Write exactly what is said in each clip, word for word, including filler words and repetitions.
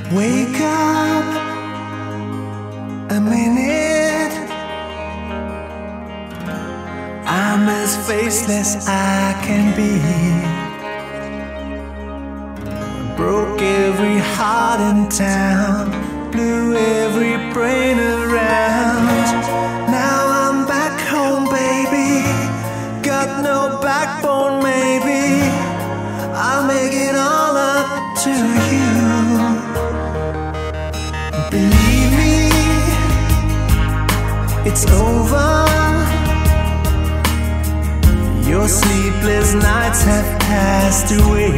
Wake up a minute. I'm as faceless I can be. Broke every heart in town, blew every brain around. Now I'm back home, baby. Got no backbone, maybe. I'll make it all up to you. Believe me, it's over. Your sleepless nights have passed away.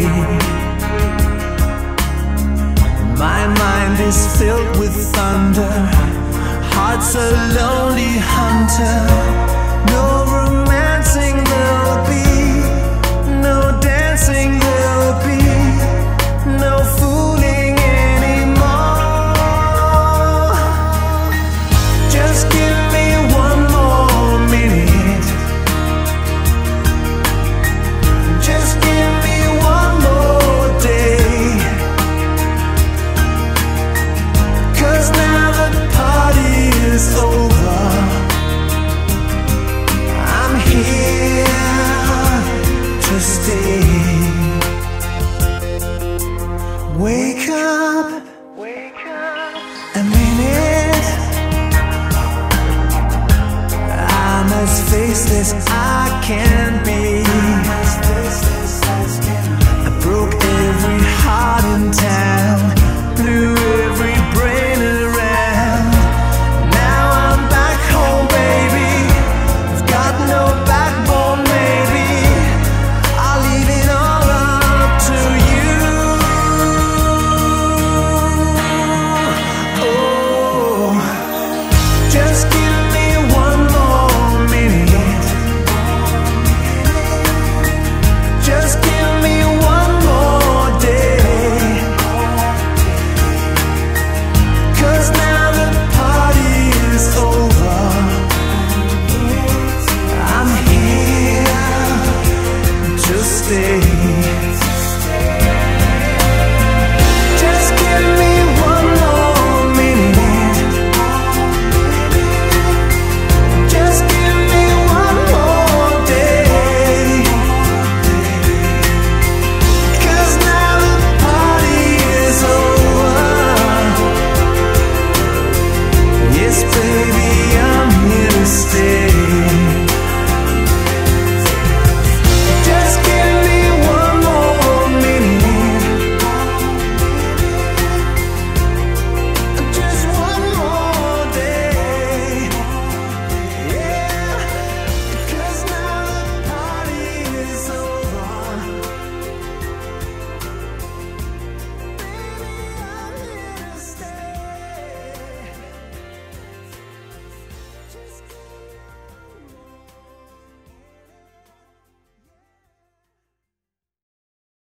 My mind is filled with thunder. Heart's a lonely hunter. No romancing there'll be, no dancing there'll be, no fooling anymore. Just give me one more minute. Just give me one more day. 'Cause now the party is over. I'm here to stay. Wake up, wake up a minute. I'm as faceless I can